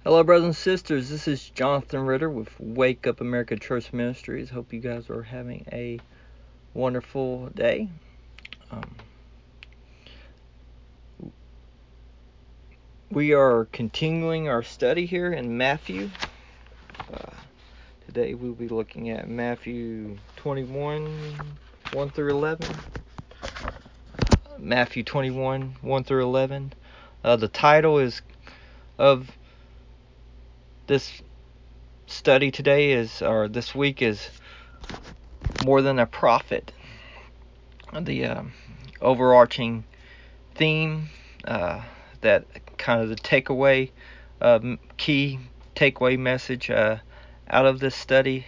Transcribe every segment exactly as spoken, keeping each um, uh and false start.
Hello, brothers and sisters. This is Jonathan Ritter with Wake Up America Church Ministries. Hope you guys are having a wonderful day. Um, we are continuing our study here in Matthew. Uh, today we'll be looking at Matthew twenty-one, one through eleven. Matthew twenty-one, one through eleven. Uh, the title is of this study today is, or this week is, More Than a Prophet. The uh, overarching theme, uh, that kind of the takeaway, uh, key takeaway message uh, out of this study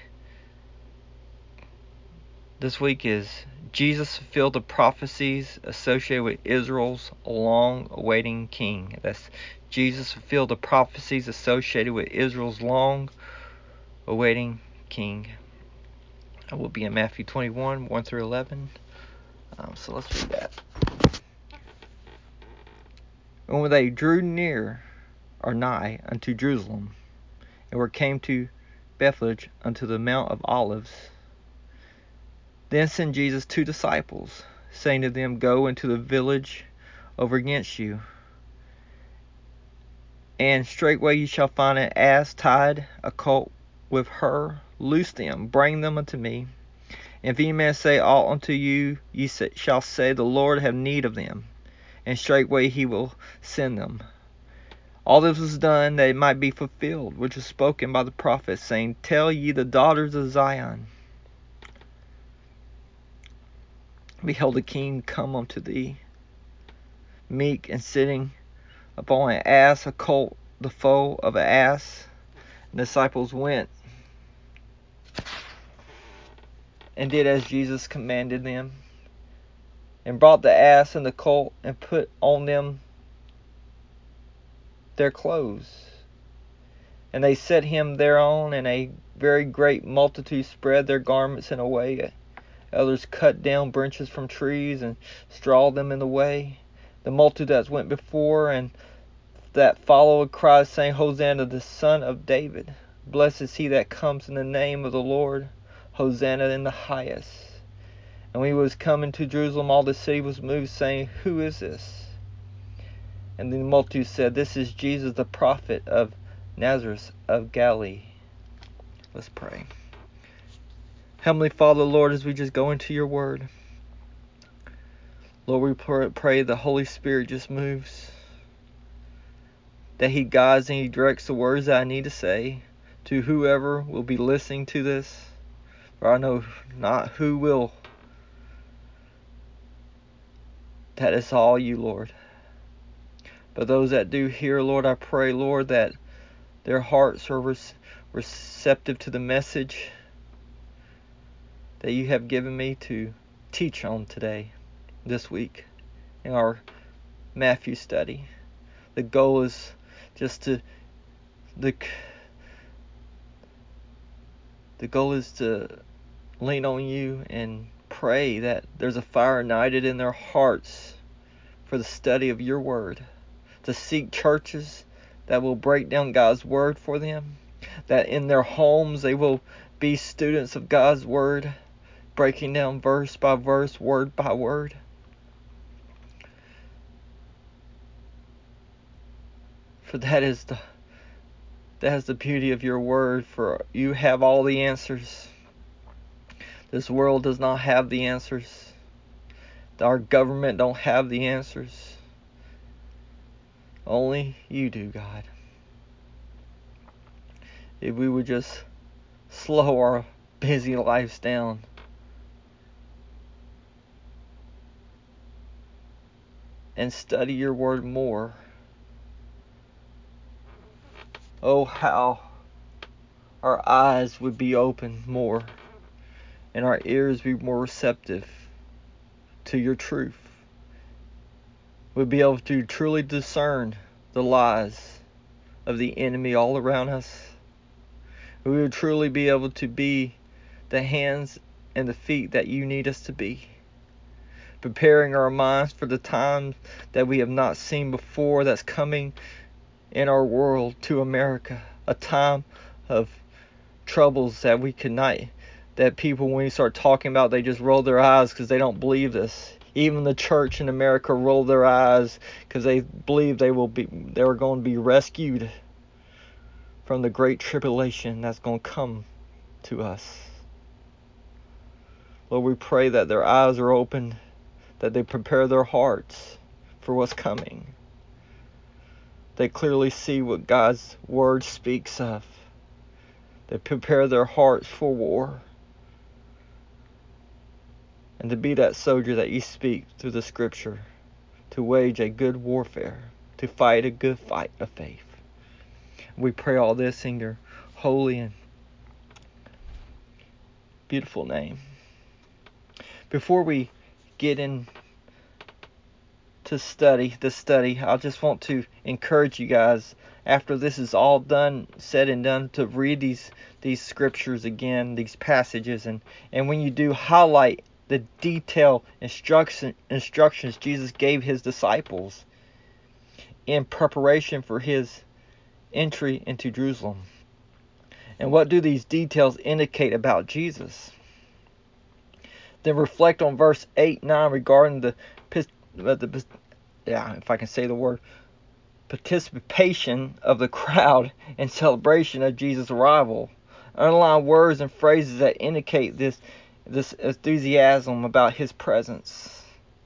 this week is Jesus fulfilled the prophecies associated with Israel's long-awaiting king. That's Jesus fulfilled the prophecies associated with Israel's long-awaiting king. I will be in Matthew twenty-one, one through eleven. Um, so let's read that. And when they drew near or nigh unto Jerusalem, and were came to Bethphage unto the Mount of Olives, then sent Jesus two disciples, saying to them, Go into the village over against you, and straightway ye shall find an ass tied, a colt with her. Loose them, bring them unto me. And if any man say aught unto you, ye shall say, The Lord have need of them, and straightway he will send them. All this was done that it might be fulfilled, which was spoken by the prophet, saying, Tell ye the daughters of Zion, Behold, the king come unto thee, meek and sitting upon an ass, a colt, the foal of an ass. And the disciples went and did as Jesus commanded them, and brought the ass and the colt, and put on them their clothes. And they set him thereon, and a very great multitude spread their garments in a way. Others cut down branches from trees and strawed them in the way. The multitude that went before and that followed cried, saying, Hosanna, the Son of David. Blessed is he that comes in the name of the Lord. Hosanna in the highest. And when he was coming to Jerusalem, all the city was moved, saying, Who is this? And the multitude said, This is Jesus, the prophet of Nazareth of Galilee. Let's pray. Heavenly Father, Lord, as we just go into your word, Lord, we pray the Holy Spirit just moves, that he guides and he directs the words that I need to say to whoever will be listening to this. For I know not who will. That is all you, Lord. But those that do hear, Lord, I pray, Lord, that their hearts are re- receptive to the message that you have given me to teach on today, this week, in our Matthew study. The goal is just to the the goal is to lean on you and pray that there's a fire ignited in their hearts for the study of your word, to seek churches that will break down God's word for them, that in their homes they will be students of God's word, breaking down verse by verse, word by word. For that is the that is the beauty of your word, for you have all the answers. This world does not have the answers. Our government don't have the answers. Only you do, God. If we would just slow our busy lives down and study your word more, oh, how our eyes would be open more and our ears be more receptive to your truth. We'd be able to truly discern the lies of the enemy all around us. We would truly be able to be the hands and the feet that you need us to be, preparing our minds for the times that we have not seen before that's coming in our world to America, a time of troubles that we could not, that people, when we start talking about, they just roll their eyes because they don't believe this. Even the church in America roll their eyes because they believe they will be, they're going to be rescued from the great tribulation that's going to come to us. Lord, we pray that their eyes are opened, that they prepare their hearts for what's coming. They clearly see what God's word speaks of. They prepare their hearts for war. And to be that soldier that you speak through the scripture, to wage a good warfare, to fight a good fight of faith. We pray all this in your holy and beautiful name. Before we get in to study, the study, I just want to encourage you guys, after this is all done, said and done, to read these these scriptures again, these passages, and, and when you do, highlight the detailed instruction, instructions Jesus gave his disciples in preparation for his entry into Jerusalem. And what do these details indicate about Jesus? Then reflect on verse eight, nine regarding the, the yeah, if I can say the word, participation of the crowd in celebration of Jesus' arrival. Underline words and phrases that indicate this this enthusiasm about his presence.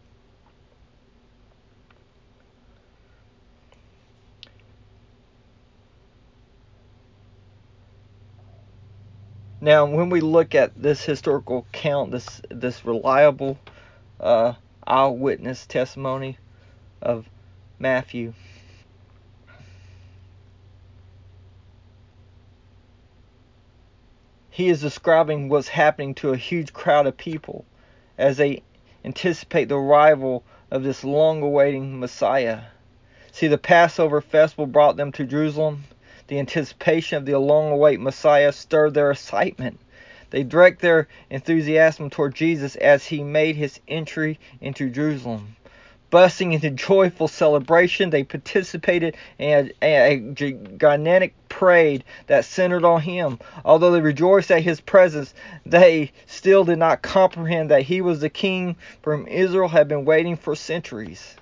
Now, when we look at this historical account, this this reliable uh, eyewitness testimony of Matthew, he is describing what's happening to a huge crowd of people as they anticipate the arrival of this long-awaiting Messiah. See, the Passover festival brought them to Jerusalem. The anticipation of the long-awaited Messiah stirred their excitement. They direct their enthusiasm toward Jesus as he made his entry into Jerusalem. Busting into joyful celebration, they participated in a, a gigantic parade that centered on him. Although they rejoiced at his presence, they still did not comprehend that he was the king for whom Israel had been waiting for centuries.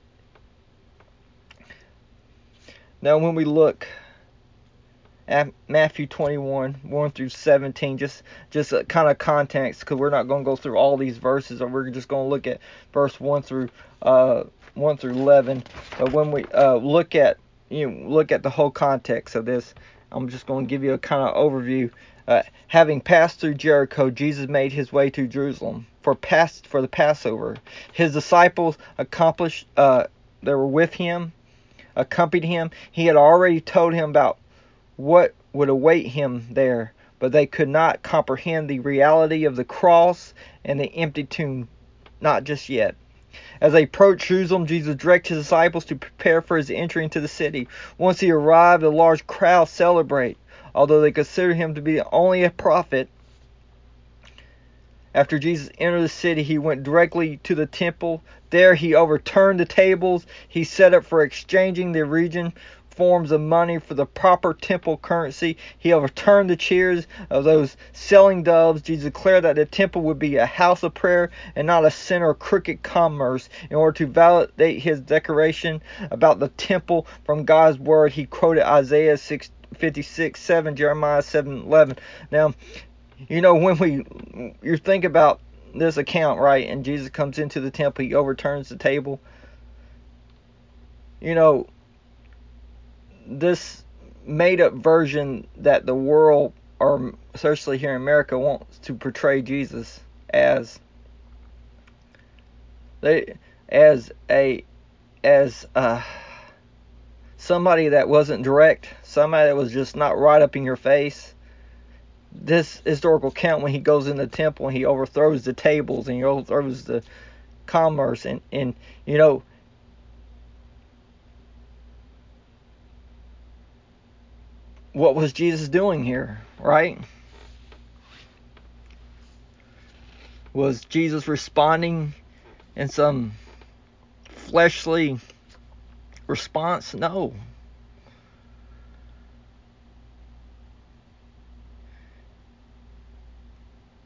Now, when we look at Matthew twenty-one, one through seventeen, just just a kind of context, because we're not going to go through all these verses, or we're just going to look at verse one through uh, one through eleven. But when we uh, look at you know, look at the whole context of this, I'm just going to give you a kind of overview. Uh, having passed through Jericho, Jesus made his way to Jerusalem for past for the Passover. His disciples accomplished. Uh, they were with him. Accompanied him. He had already told him about what would await him there, but they could not comprehend the reality of the cross and the empty tomb, not just yet. As they approached Jerusalem, Jesus directed his disciples to prepare for his entry into the city. Once he arrived, a large crowd celebrated, although they considered him to be only a prophet. After Jesus entered the city, he went directly to the temple. There he overturned the tables he set up for exchanging the region forms of money for the proper temple currency. He overturned the chairs of those selling doves. Jesus declared that the temple would be a house of prayer and not a center of crooked commerce. In order to validate his declaration about the temple from God's word, he quoted Isaiah fifty-six seven, Jeremiah seven eleven. Now, you know, when we you think about this account, right, and Jesus comes into the temple, he overturns the table. You know, this made-up version that the world, or especially here in America, wants to portray Jesus as they as a as uh, somebody that wasn't direct, somebody that was just not right up in your face. This historical account, when he goes in the temple and he overthrows the tables and he overthrows the commerce, and, and you know, what was Jesus doing here, right? Was Jesus responding in some fleshly response? No.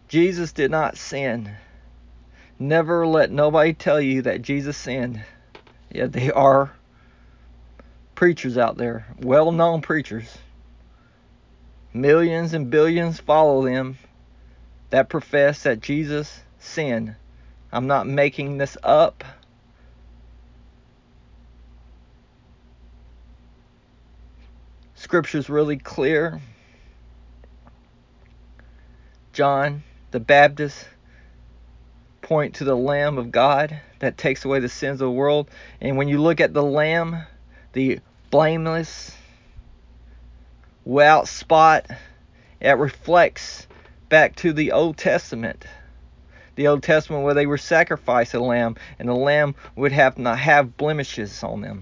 Jesus did not sin. Never let nobody tell you that Jesus sinned. Yeah, they are preachers out there, well-known preachers. Millions and billions follow them that profess that Jesus sinned. I'm not making this up. Scripture's really clear. John the Baptist point to the Lamb of God that takes away the sins of the world. And when you look at the Lamb, the blameless, without spot, it reflects back to the Old Testament. The Old Testament where they were sacrificing a lamb, and the lamb would have not have blemishes on them.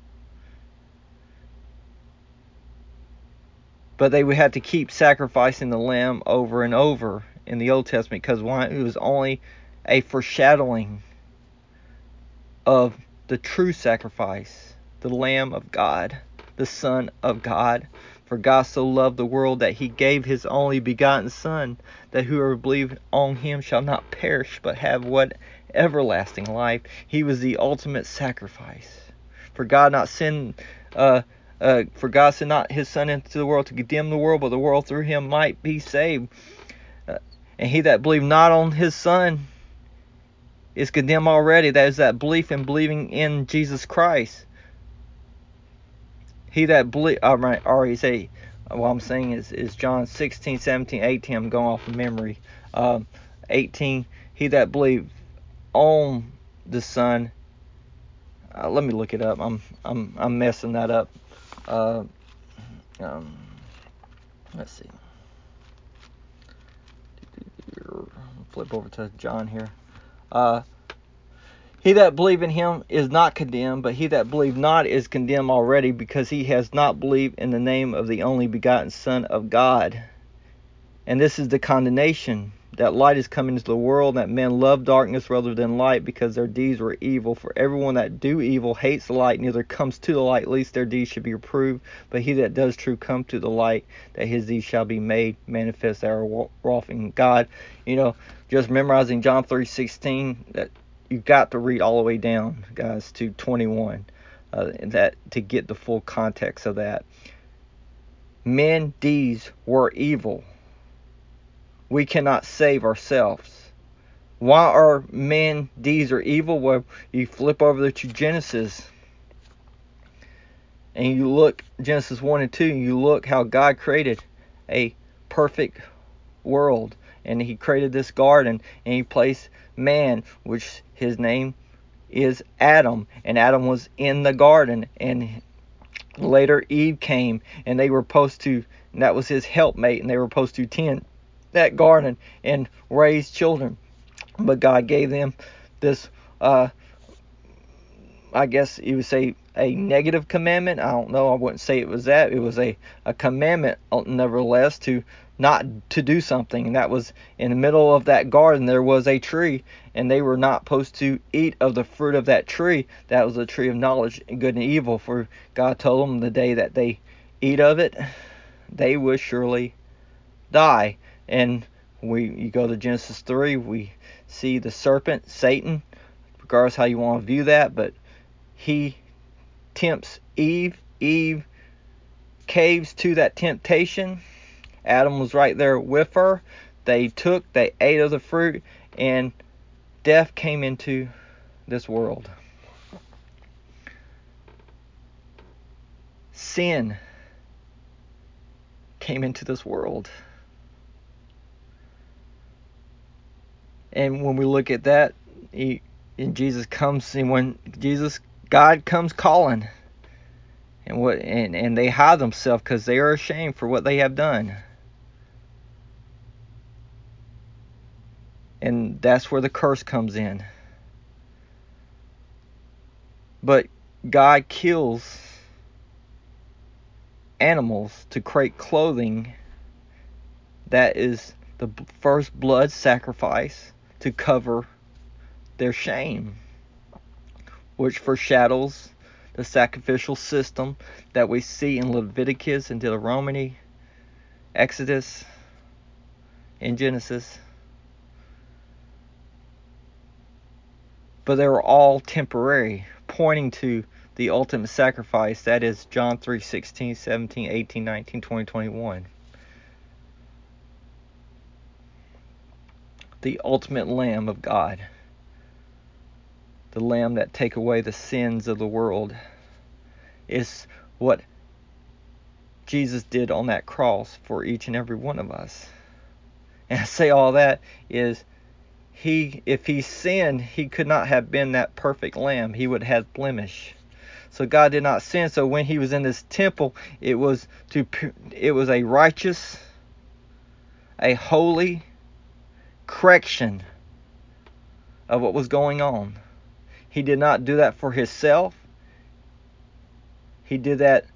But they would have to keep sacrificing the lamb over and over in the Old Testament because one, it was only a foreshadowing of the true sacrifice, the Lamb of God, the Son of God. For God so loved the world that he gave his only begotten Son, that whoever believes on him shall not perish, but have what everlasting life. He was the ultimate sacrifice. For God not send, uh, uh, for God sent not his Son into the world to condemn the world, but the world through him might be saved. Uh, and he that believed not on his Son is condemned already. That is that belief in believing in Jesus Christ. He that believe, I might already say, what I'm saying is, is John sixteen, seventeen, eighteen. I'm going off of memory. Um, eighteen. He that believe on the Son. Uh, let me look it up. I'm I'm I'm messing that up. Uh, um, let's see. Flip over to John here. Uh, He that believe in him is not condemned, but he that believe not is condemned already, because he has not believed in the name of the only begotten Son of God. And this is the condemnation, that light is come into the world, that men love darkness rather than light, because their deeds were evil. For everyone that do evil hates the light, neither comes to the light, lest their deeds should be reproved. But he that does true come to the light, that his deeds shall be made manifest that are wrought in God. You know, just memorizing John three sixteen, that you've got to read all the way down, guys, to twenty-one, uh, that to get the full context of that. Men deeds were evil. We cannot save ourselves. Why are men deeds are evil? Well, you flip over to Genesis and you look, Genesis one and two, you look how God created a perfect world, and he created this garden, and he placed man, which his name is Adam, and Adam was in the garden, and later Eve came, and they were supposed to, and that was his helpmate, and they were supposed to tend that garden and raise children. But God gave them this, uh, I guess you would say, a negative commandment. I don't know. I wouldn't say it was that. It was a, a commandment, nevertheless, to not to do something. And that was in the middle of that garden, there was a tree, and they were not supposed to eat of the fruit of that tree. That was the tree of knowledge and good and evil. For God told them the day that they eat of it, they would surely die. And we, you go to Genesis three, we see the serpent, Satan, regardless how you want to view that, but he tempts Eve. Eve caves to that temptation. Adam was right there with her. They took, they ate of the fruit, and death came into this world. Sin came into this world. And when we look at that, he, and Jesus comes, and when Jesus, God comes calling, and what, and, and they hide themselves because they are ashamed for what they have done. And that's where the curse comes in. But God kills animals to create clothing that is the first blood sacrifice to cover their shame, which foreshadows the sacrificial system that we see in Leviticus and Deuteronomy, Exodus, and Genesis. but they were all temporary, pointing to the ultimate sacrifice. That is John three sixteen, seventeen, eighteen, nineteen, twenty, twenty-one. The ultimate Lamb of God. The Lamb that take away the sins of the world is what Jesus did on that cross for each and every one of us. And I say all that is he, if he sinned, he could not have been that perfect lamb. He would have blemish. So God did not sin. So when he was in this temple, it was to it was a righteous, a holy correction of what was going on. He did not do that for himself. He did that,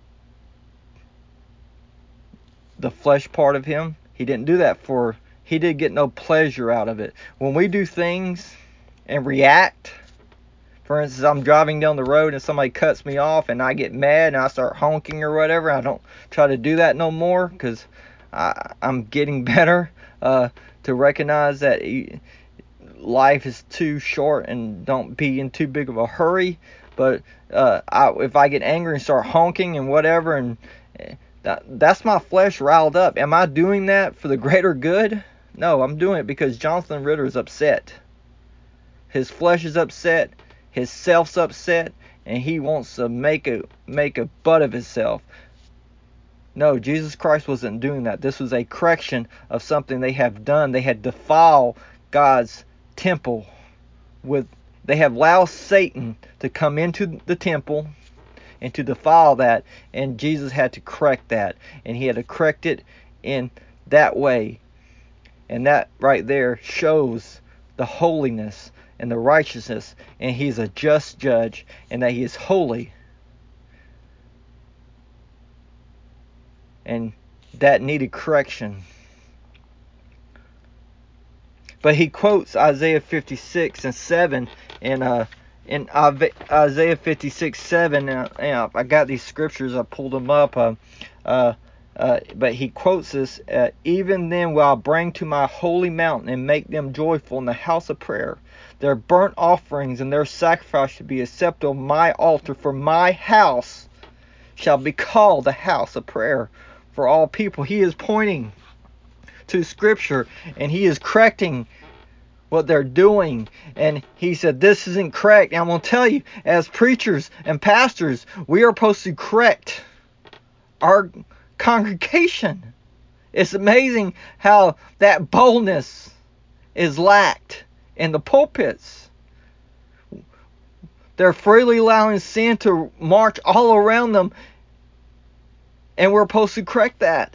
the flesh part of him. He didn't do that for, he did get no pleasure out of it. When we do things and react, for instance, I'm driving down the road and somebody cuts me off and I get mad and I start honking or whatever. I don't try to do that no more because I'm getting better uh, to recognize that life is too short and don't be in too big of a hurry. But uh, I, if I get angry and start honking and whatever, and that, that's my flesh riled up. Am I doing that for the greater good? No, I'm doing it because Jonathan Ritter is upset. His flesh is upset. His self's upset, and he wants to make a make a butt of himself. No, Jesus Christ wasn't doing that. This was a correction of something they have done. They had defiled God's temple with. They have allowed Satan to come into the temple and to defile that, and Jesus had to correct that, and he had to correct it in that way. And that right there shows the holiness and the righteousness, and he's a just judge, and that he is holy. And that needed correction. But he quotes Isaiah fifty-six and seven, and uh, in Isaiah fifty-six seven, uh, I got these scriptures, I pulled them up, uh, uh, uh, but he quotes this, uh, even then will I bring to my holy mountain and make them joyful in the house of prayer. Their burnt offerings and their sacrifice shall be acceptable on my altar, for my house shall be called the house of prayer for all people. He is pointing to scripture, and he is correcting what they're doing, and he said this isn't correct. And I'm going to tell you, as preachers and pastors, we are supposed to correct our congregation. It's amazing how that boldness is lacked in the pulpits. They're freely allowing sin to march all around them, and we're supposed to correct that.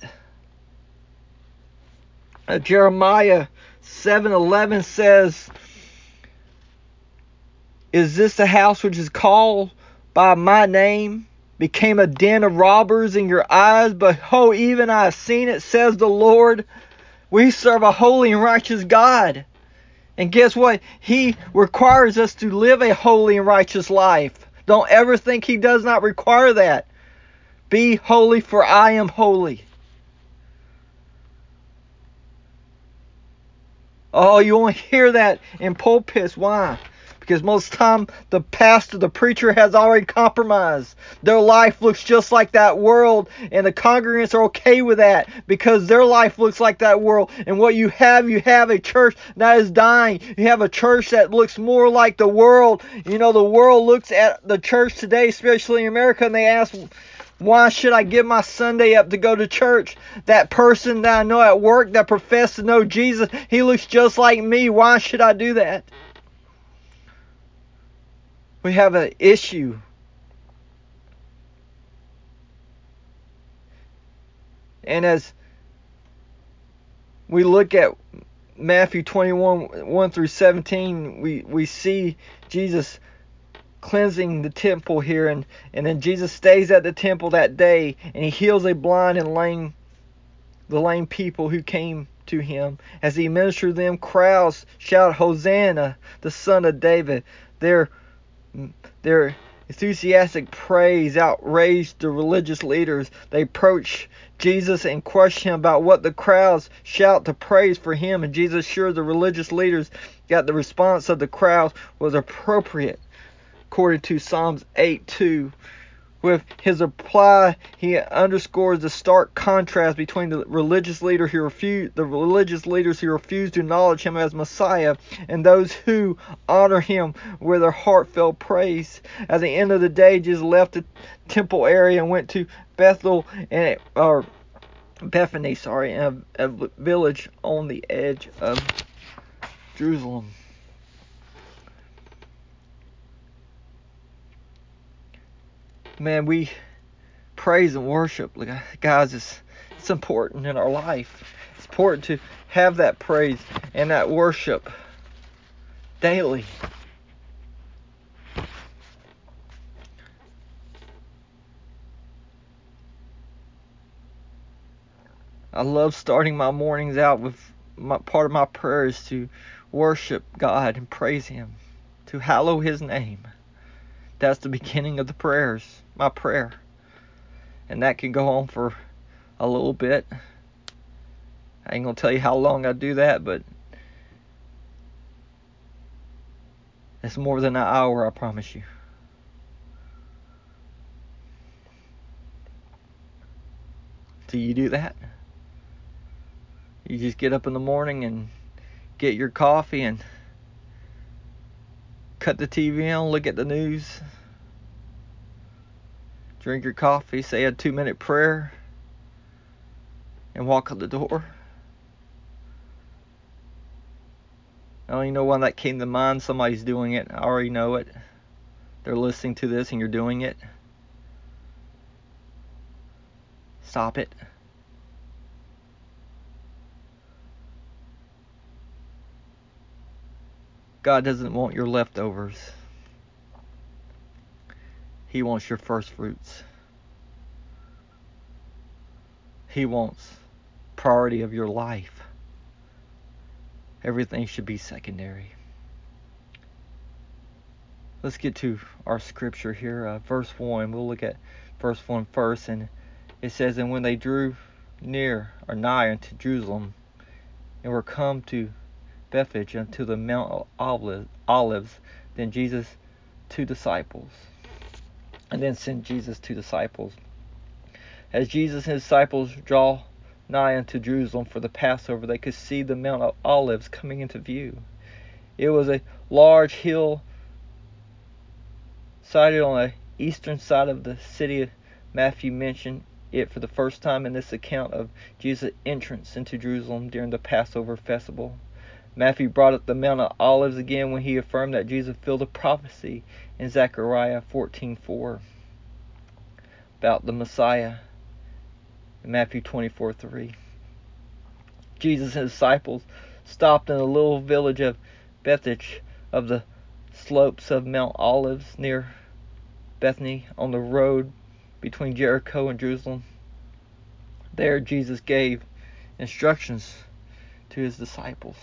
Uh, Jeremiah seven eleven says, is this the house which is called by my name, became a den of robbers in your eyes? Behold, even I have seen it, says the Lord. We serve a holy and righteous God. And guess what? He requires us to live a holy and righteous life. Don't ever think he does not require that. Be holy, for I am holy. Oh, you won't hear that in pulpits. Why? Because most of the time, the pastor, the preacher has already compromised. Their life looks just like that world, and the congregants are okay with that because their life looks like that world. And what you have, you have a church that is dying. You have a church that looks more like the world. You know, the world looks at the church today, especially in America, and they ask, why should I give my Sunday up to go to church? That person that I know at work that professes to know Jesus, he looks just like me. Why should I do that? We have an issue. And as we look at Matthew twenty-one, one through seventeen, we, we see Jesus cleansing the temple here, and, and then Jesus stays at the temple that day, and he heals a blind and lame, the lame people who came to him. As he ministered to them, crowds shout, Hosanna, the son of David. They're, they're Enthusiastic praise outraged the religious leaders. They approached Jesus and questioned him about what the crowds shout to praise for him. And Jesus assured the religious leaders that the response of the crowd was appropriate, according to Psalms eight two. With his reply, he underscores the stark contrast between the religious leader who refused, the religious leaders who refused to acknowledge him as Messiah, and those who honor him with their heartfelt praise. At the end of the day, Jesus left the temple area and went to Bethel and or Bethany, sorry, a, a village on the edge of Jerusalem. Man, we praise and worship, guys. It's, it's important in our life. It's important to have that praise and that worship daily. I love starting my mornings out with my, part of my prayer is to worship God and praise Him, to hallow His name. That's the beginning of the prayers, my prayer. And that can go on for a little bit. I ain't going to tell you how long I do that, but it's more than an hour, I promise you. Do you do that? You just get up in the morning and get your coffee and cut the T V on, look at the news, drink your coffee, say a two minute prayer, and walk out the door. I don't even know why that came to mind. Somebody's doing it. I already know it. They're listening to this and you're doing it. Stop it. God doesn't want your leftovers. He wants your first fruits. He wants priority of your life. Everything should be secondary. Let's get to our scripture here, uh, verse one. We'll look at verse one first, and it says, "And when they drew near or nigh unto Jerusalem, and were come to Bethphage unto the Mount of Olives, then Jesus two disciples." And then sent Jesus two disciples. As Jesus and his disciples draw nigh unto Jerusalem for the Passover, they could see the Mount of Olives coming into view. It was a large hill sited on the eastern side of the city. Matthew mentioned it for the first time in this account of Jesus' entrance into Jerusalem during the Passover festival. Matthew brought up the Mount of Olives again when he affirmed that Jesus fulfilled a prophecy in Zechariah fourteen four about the Messiah in Matthew twenty-four three. Jesus and his disciples stopped in the little village of Bethphage of the slopes of Mount Olives near Bethany on the road between Jericho and Jerusalem. There Jesus gave instructions to his disciples.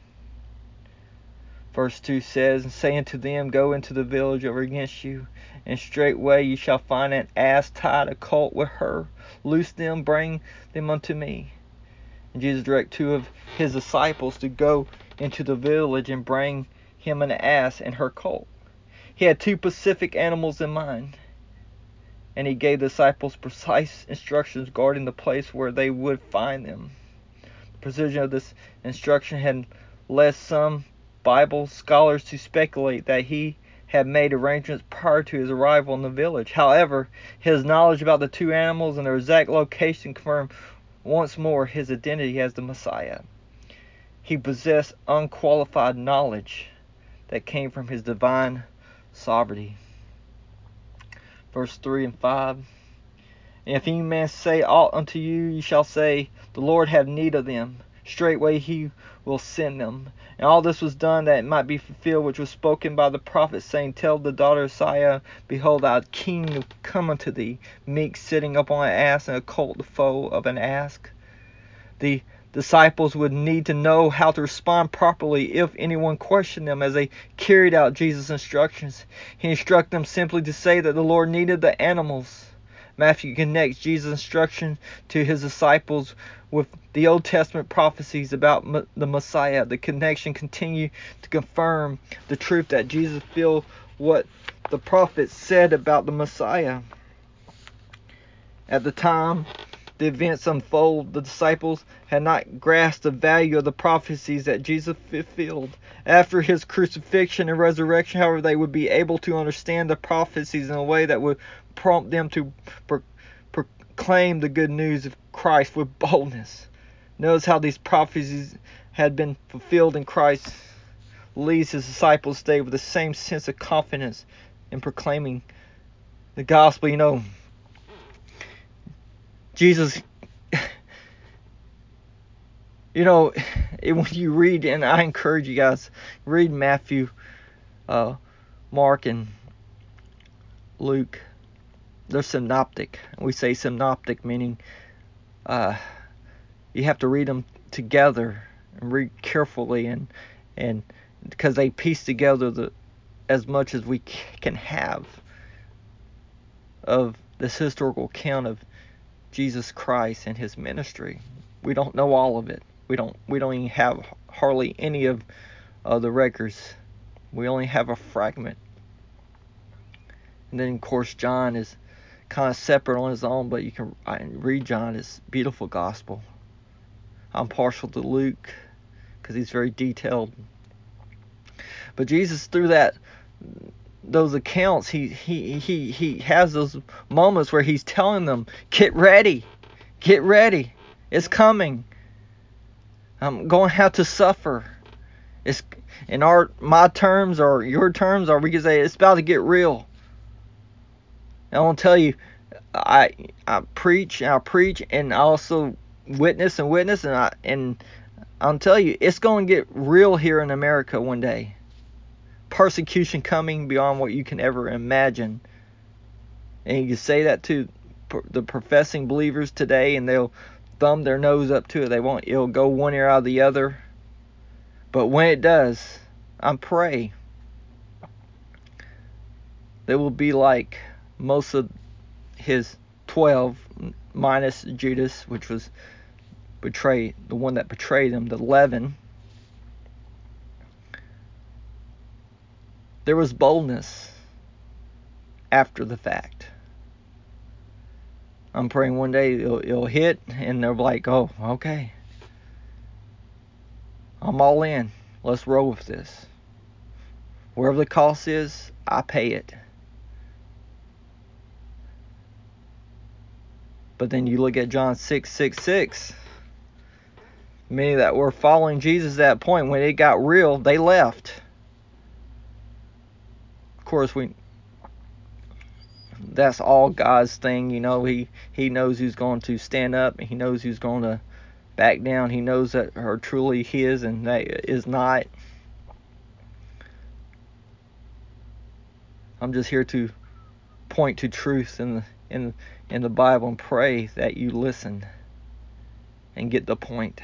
Verse two says, "And saying to them, Go into the village over against you, and straightway you shall find an ass tied, a colt with her. Loose them, bring them unto me." And Jesus directed two of his disciples to go into the village and bring him an ass and her colt. He had two specific animals in mind, and he gave the disciples precise instructions regarding the place where they would find them. The precision of this instruction had led some Bible scholars to speculate that he had made arrangements prior to his arrival in the village. However, his knowledge about the two animals and their exact location confirmed once more his identity as the Messiah. He possessed unqualified knowledge that came from his divine sovereignty. Verse three and five. "And if any man say aught unto you, ye shall say, The Lord have need of them. Straightway he will send them." And all this was done that it might be fulfilled which was spoken by the prophet, saying, "Tell the daughter of Sion, Behold, thy king will come unto thee, meek, sitting upon an ass, and a colt the foal of an ass." The disciples would need to know how to respond properly if anyone questioned them as they carried out Jesus' instructions. He instructed them simply to say that the Lord needed the animals. Matthew connects Jesus' instruction to his disciples with the Old Testament prophecies about the Messiah. The connection continued to confirm the truth that Jesus fulfilled what the prophets said about the Messiah. At the time the events unfold, the disciples had not grasped the value of the prophecies that Jesus fulfilled. After his crucifixion and resurrection, however, they would be able to understand the prophecies in a way that would prompt them to pro- proclaim the good news of Christ with boldness. Notice how these prophecies had been fulfilled in Christ leads his disciples stay with the same sense of confidence in proclaiming the gospel. You know, Jesus, you know, when you read, and I encourage you guys, read Matthew, uh, Mark, and Luke. They're synoptic. We say synoptic, meaning uh, you have to read them together and read carefully, and and because they piece together the as much as we can have of this historical account of Jesus Christ and his ministry. We don't know all of it. We don't we don't even have hardly any of uh, the records. We only have a fragment. And then of course John is kind of separate on his own, but you can I read John. It's beautiful gospel. I'm partial to Luke because he's very detailed. But Jesus, through that those accounts, he he he he has those moments where he's telling them, get ready, get ready, it's coming. I'm going to have to suffer. It's in our my terms or your terms, or we can say it's about to get real. And I want to tell you, I I preach and I preach and I also witness and witness and I and I'll tell you, it's going to get real here in America one day. Persecution coming beyond what you can ever imagine. And you can say that to the professing believers today, and they'll thumb their nose up to it. They won't. It'll go one ear out of the other. But when it does, I pray they will be like most of his twelve, minus Judas, which was betrayed, the one that betrayed him, the eleven. There was boldness after the fact. I'm praying one day it'll, it'll hit and they're like, oh, okay. I'm all in. Let's roll with this. Wherever the cost is, I pay it. But then you look at John six six six. Many that were following Jesus at that point, when it got real, they left. Of course, we that's all God's thing, you know. He he knows who's going to stand up, and he knows who's going to back down. He knows that are truly his and that is not. I'm just here to point to truth in the in in the Bible and pray that you listen and get the point.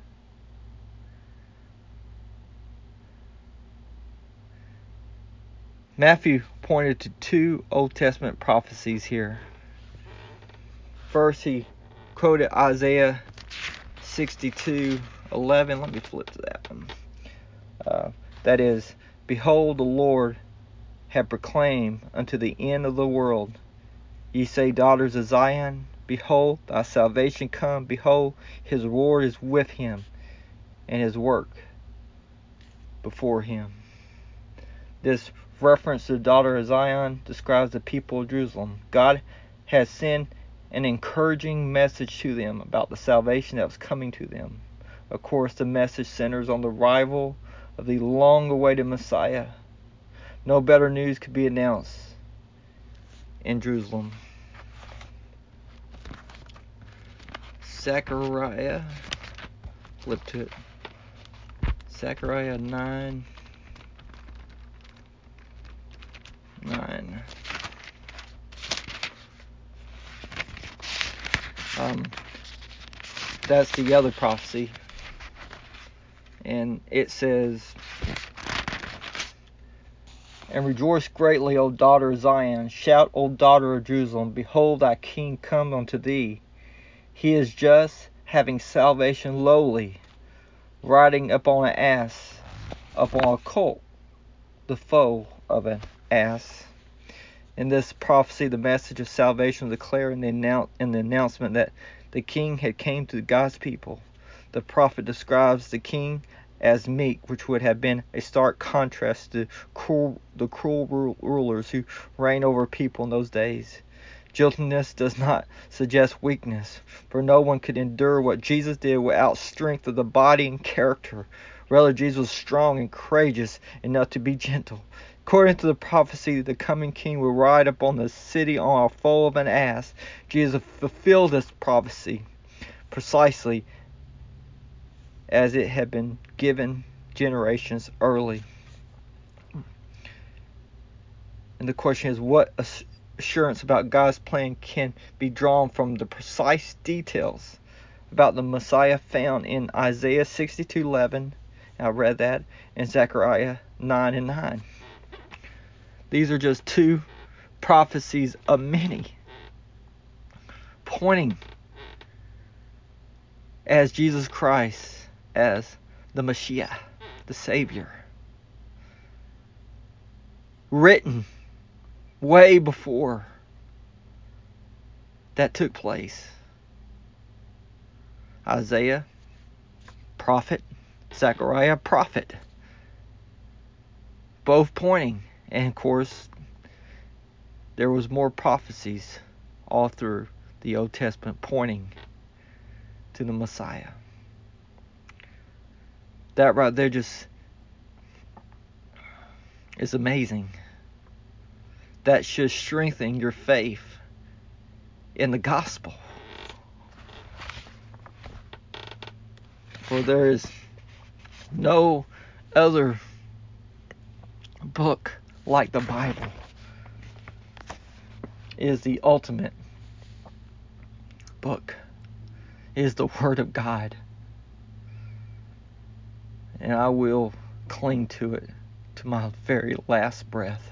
Matthew pointed to two Old Testament prophecies here. First, he quoted Isaiah sixty-two eleven. Let me flip to that one. Uh, that is, behold, the Lord hath proclaimed unto the end of the world. Ye say, daughters of Zion, behold, thy salvation come. Behold, his reward is with him, and his work before him. This reference to the daughter of Zion describes the people of Jerusalem. God has sent an encouraging message to them about the salvation that was coming to them. Of course, the message centers on the arrival of the long-awaited Messiah. No better news could be announced in Jerusalem. Zechariah, flip to it. Zechariah nine. nine. Um, that's the other prophecy. And it says, "And rejoice greatly, O daughter of Zion. Shout, O daughter of Jerusalem. Behold, thy king come unto thee. He is just, having salvation, lowly, riding upon an ass, upon a colt, the foal of an ass." In this prophecy, the message of salvation was declared in the, annou- in the announcement that the king had came to God's people. The prophet describes the king as meek, which would have been a stark contrast to cruel, the cruel rulers who reigned over people in those days. Gentleness does not suggest weakness, for no one could endure what Jesus did without strength of the body and character. Rather, Jesus was strong and courageous enough to be gentle. According to the prophecy, the coming king will ride upon the city on a foal of an ass. Jesus fulfilled this prophecy precisely as it had been given generations early. And the question is, what assurance about God's plan can be drawn from the precise details about the Messiah found in Isaiah sixty-two eleven? I read that, and Zechariah nine and nine. These are just two prophecies of many, pointing as Jesus Christ as the Messiah, the Savior, written way before that took place. Isaiah, prophet; Zechariah, prophet. Both pointing, and of course, there was more prophecies all through the Old Testament pointing to the Messiah. That right there just is amazing. That should strengthen your faith in the gospel. For there is no other book like the Bible. It is the ultimate book. It is the Word of God. And I will cling to it to my very last breath.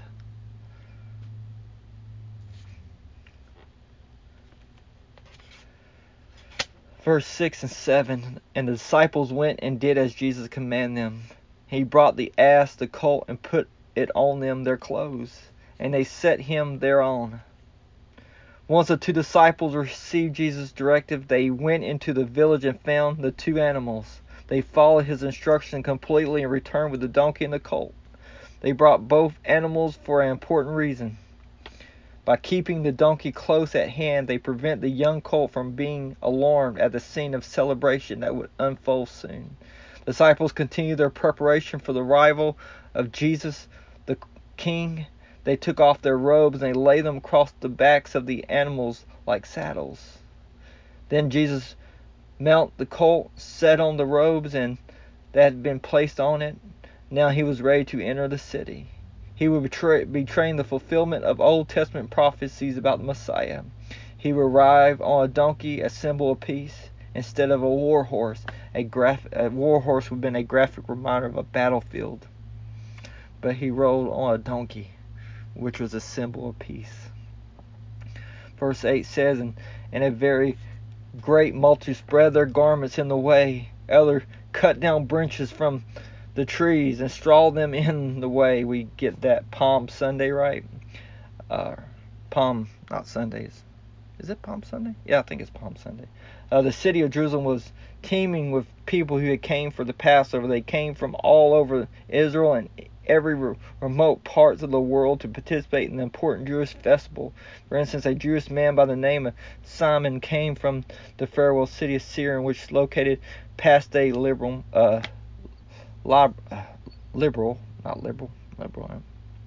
Verse six and seven, "And the disciples went and did as Jesus commanded them. He brought the ass, the colt, and put it on them their clothes, and they set him thereon." Once the two disciples received Jesus' directive, they went into the village and found the two animals. They followed his instruction completely and returned with the donkey and the colt. They brought both animals for an important reason. By keeping the donkey close at hand, they prevent the young colt from being alarmed at the scene of celebration that would unfold soon. The disciples continued their preparation for the arrival of Jesus the King. They took off their robes and they laid them across the backs of the animals like saddles. Then Jesus mounted the colt, set on the robes and that had been placed on it. Now he was ready to enter the city. He would betray, betray the fulfillment of Old Testament prophecies about the Messiah. He would arrive on a donkey, a symbol of peace, instead of a war horse. A, graph, a war horse would have been a graphic reminder of a battlefield. But he rode on a donkey, which was a symbol of peace. Verse eight says, and, and a very great multitude spread their garments in the way. Others cut down branches from the trees and straw them in the way. We get that Palm Sunday, right? Uh, Palm, not Sundays. Is it Palm Sunday? Yeah, I think it's Palm Sunday. Uh, the city of Jerusalem was teeming with people who had came for the Passover. They came from all over Israel and every re- remote parts of the world to participate in the important Jewish festival. For instance, a Jewish man by the name of Simon came from the farewell city of Syrian, which is located past a liberal, uh, lib- uh, liberal, not liberal, liberal,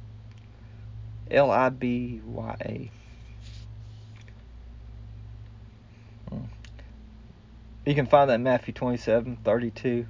L I B Y A. You can find that in Matthew twenty-seven thirty-two.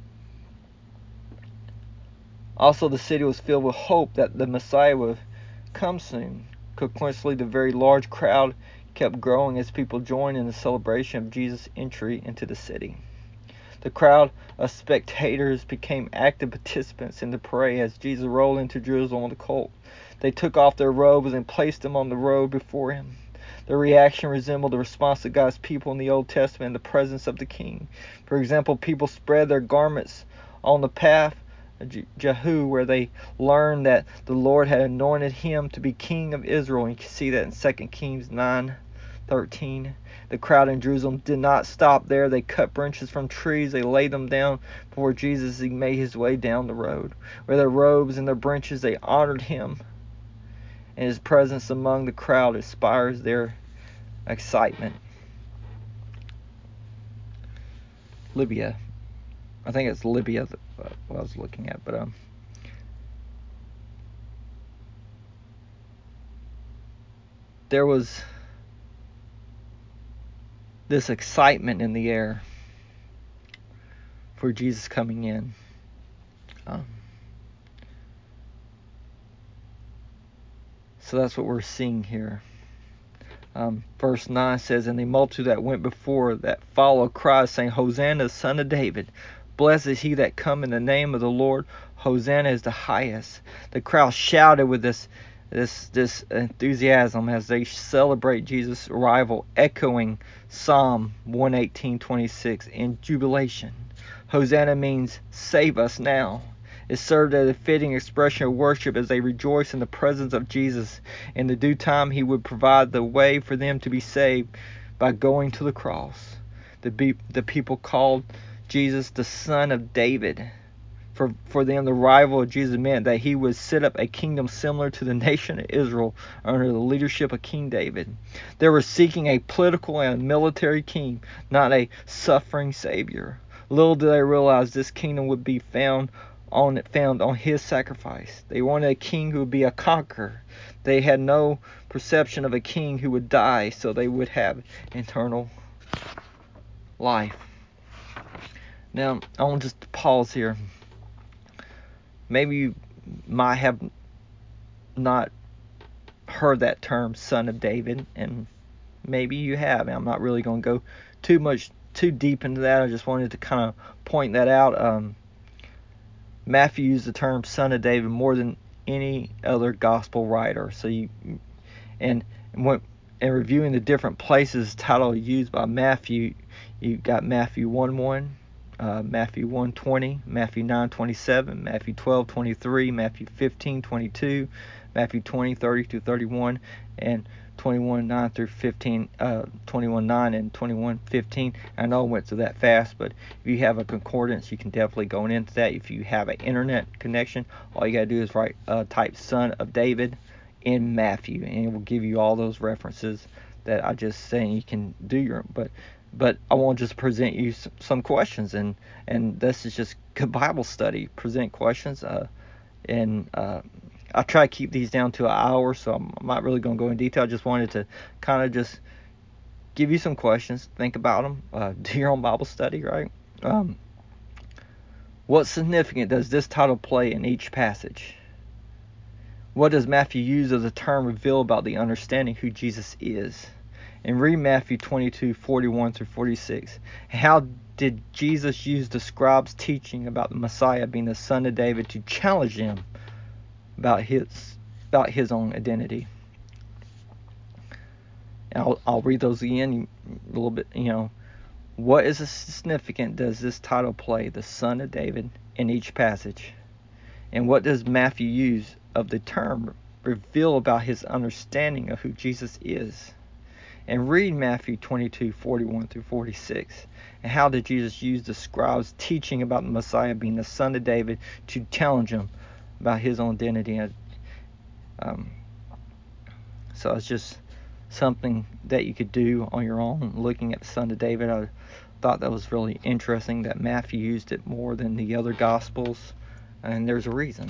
Also, the city was filled with hope that the Messiah would come soon. Consequently, the very large crowd kept growing as people joined in the celebration of Jesus' entry into the city. The crowd of spectators became active participants in the parade as Jesus rolled into Jerusalem on the colt. They took off their robes and placed them on the road before him. Their reaction resembled the response of God's people in the Old Testament in the presence of the king. For example, people spread their garments on the path of Jehu, where they learned that the Lord had anointed him to be king of Israel. You can see that in Second Kings nine thirteen. The crowd in Jerusalem did not stop there. They cut branches from trees. They laid them down before Jesus as he made his way down the road. With their robes and their branches, they honored him. And his presence among the crowd inspires their excitement. Libya. I think it's Libya that uh, what I was looking at. But um, there was this excitement in the air for Jesus coming in. Um, so that's what we're seeing here. Um, verse nine says, and the multitude that went before that followed cried, saying, Hosanna, son of David. Blessed is he that come in the name of the Lord. Hosanna is the highest. The crowd shouted with this this this enthusiasm as they celebrate Jesus' arrival, echoing Psalm one eighteen twenty-six in jubilation. Hosanna means save us now. It served as a fitting expression of worship as they rejoiced in the presence of Jesus. In the due time, he would provide the way for them to be saved by going to the cross. The, be- the people called Jesus the Son of David. For, for them, the arrival of Jesus meant that he would set up a kingdom similar to the nation of Israel under the leadership of King David. They were seeking a political and military king, not a suffering savior. Little did they realize this kingdom would be found on found on his sacrifice. They wanted a king who would be a conqueror. They had no perception of a king who would die, so they would have eternal life. Now, I want just to pause here. Maybe you might have not heard that term, Son of David, and maybe you have. I'm not really going to go too much too deep into that. I just wanted to kind of point that out. Um, Matthew used the term Son of David more than any other gospel writer. So you and when and reviewing the different places title used by Matthew, you got Matthew one one. Uh, Matthew one twenty, Matthew nine twenty-seven, Matthew twelve twenty-three, Matthew fifteen twenty-two, Matthew twenty thirty through thirty-one, and twenty-one nine through fifteen, uh, twenty-one nine and twenty-one fifteen. I know I went through that fast, but if you have a concordance, you can definitely go into that. If you have an internet connection, all you gotta do is write uh, type Son of David in Matthew, and it will give you all those references that I just saying you can do your but. But I want to just present you some questions, and, and this is just good Bible study. Present questions, uh, and uh, I try to keep these down to an hour, so I'm not really going to go in detail. I just wanted to kind of just give you some questions, think about them, uh, do your own Bible study, right? Um, what significance does this title play in each passage? What does Matthew use as a term reveal about the understanding who Jesus is? And read Matthew twenty-two forty-one through forty-six. How did Jesus use the scribes' teaching about the Messiah being the Son of David to challenge them about his about his own identity? And I'll, I'll read those again a little bit. You know, what is significant does this title play, the Son of David, in each passage? And what does Matthew use of the term reveal about his understanding of who Jesus is? And read Matthew twenty-two forty-one through forty-six. And how did Jesus use the scribes' teaching about the Messiah being the Son of David to challenge him about his own identity? Um, so it's just something that you could do on your own, looking at the Son of David. I thought that was really interesting that Matthew used it more than the other Gospels, and there's a reason.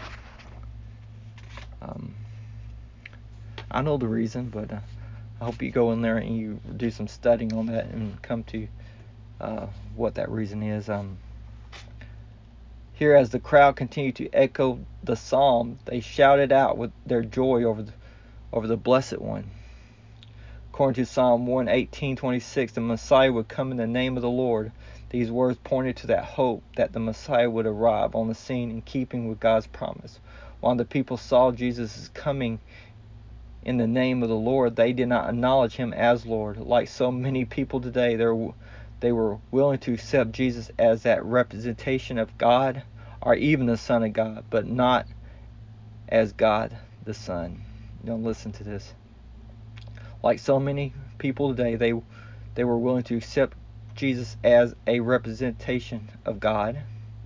Um, I know the reason, but uh, I hope you go in there and you do some studying on that and come to uh, what that reason is. Um, here, as the crowd continued to echo the psalm, they shouted out with their joy over the, over the Blessed One. According to Psalm one eighteen twenty-six, the Messiah would come in the name of the Lord. These words pointed to that hope that the Messiah would arrive on the scene in keeping with God's promise. While the people saw Jesus' coming in the name of the Lord, they did not acknowledge him as Lord. Like so many people today, they were willing to accept Jesus as that representation of God or even the Son of God, but not as God the Son. Now listen to this. Like so many people today, they they were willing to accept Jesus as a representation of God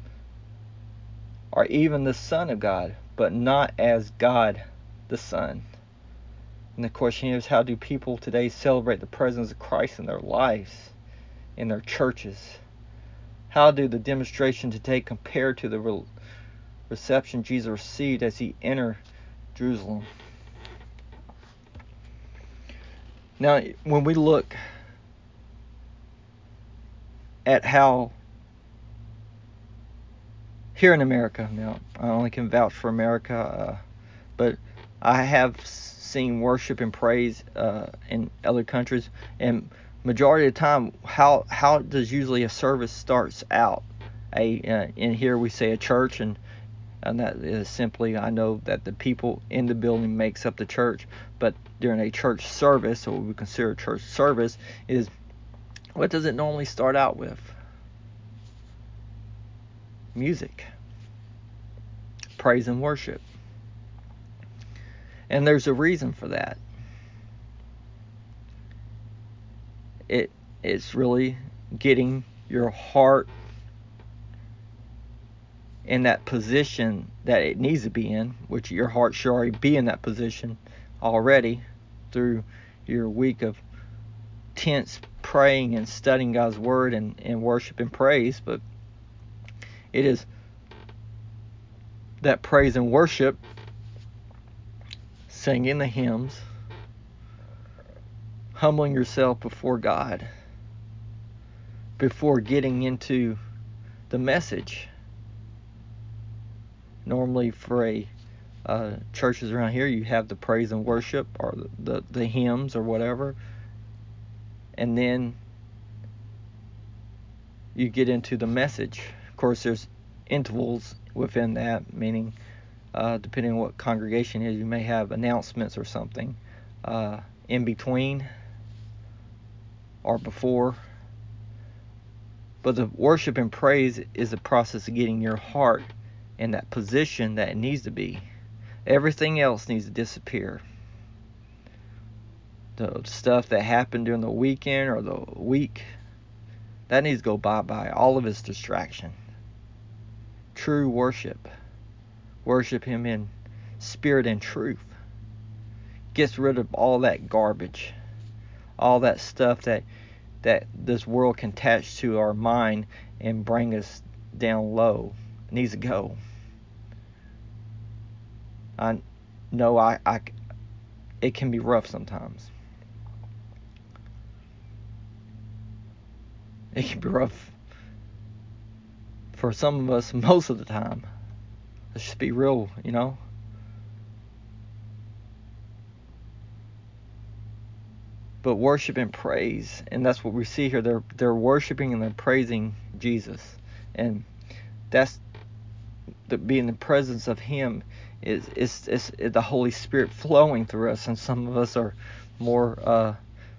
or even the Son of God, but not as God the Son. And the question is, how do people today celebrate the presence of Christ in their lives, in their churches? How do the demonstration today compare to the re- reception Jesus received as he entered Jerusalem? Now, when we look at how here in America, now I only can vouch for America, uh, but I have seen worship and praise uh, in other countries, and majority of the time, how how does usually a service starts out? A uh, in here we say a church, and and that is simply, I know that the people in the building makes up the church, but during a church service, or what we consider a church service, is what does it normally start out with? Music, praise and worship. And there's a reason for that. It it's really getting your heart in that position that it needs to be in, which your heart should already be in that position already through your week of tense praying and studying God's word and, and worship and praise. But it is that praise and worship, singing the hymns, humbling yourself before God before getting into the message. Normally for a uh, churches around here, you have the praise and worship or the, the, the hymns or whatever, and then you get into the message. Of course, there's intervals within that, meaning uh, depending on what congregation it is, you may have announcements or something uh, in between or before. But the worship and praise is the process of getting your heart in that position that it needs to be. Everything else needs to disappear. The stuff that happened during the weekend or the week, that needs to go bye-bye. All of it's distraction. True worship. Worship him in spirit and truth. Gets rid of all that garbage. All that stuff that that this world can attach to our mind and bring us down low. It needs to go. I know I, I, it can be rough sometimes. It can be rough for some of us most of the time. Let's just be real, you know. But worship and praise, and that's what we see here. They're they're worshiping and they're praising Jesus, and that's the being in the presence of Him is is is the Holy Spirit flowing through us. And some of us are more. Uh,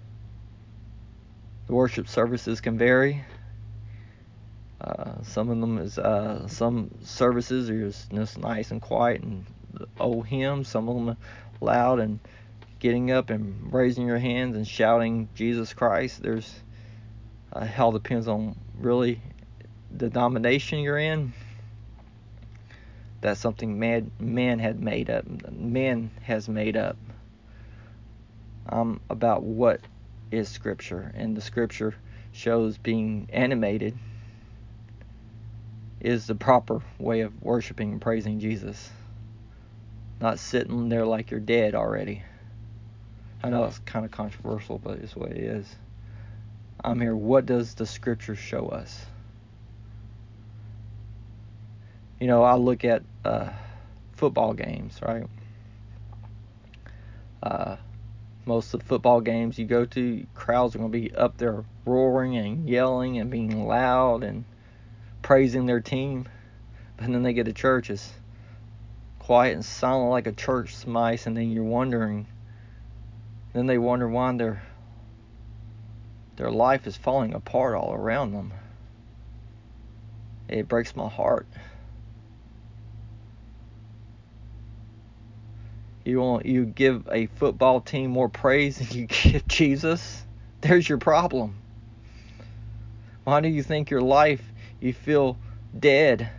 the worship services can vary. Uh, some of them is uh, some services are just, just nice and quiet and old hymns. Some of them are loud and getting up and raising your hands and shouting Jesus Christ. There's uh, hell depends on really the denomination you're in. That's something man man had made up. Man has made up. Um, about what is Scripture, and the Scripture shows being animated is the proper way of worshiping and praising Jesus. Not sitting there like you're dead already. I know it's kind of controversial, but it's what it is. I'm here. What does the Scripture show us? You know, I look at uh, football games, right? Uh, Most of the football games you go to, crowds are going to be up there roaring and yelling and being loud and praising their team. But then they get to church, it's quiet and silent like a church mice, and then you're wondering, then they wonder why their, their life is falling apart all around them. It breaks my heart. You want you give a football team more praise than you give Jesus? There's your problem. Why do you think your life, you feel dead?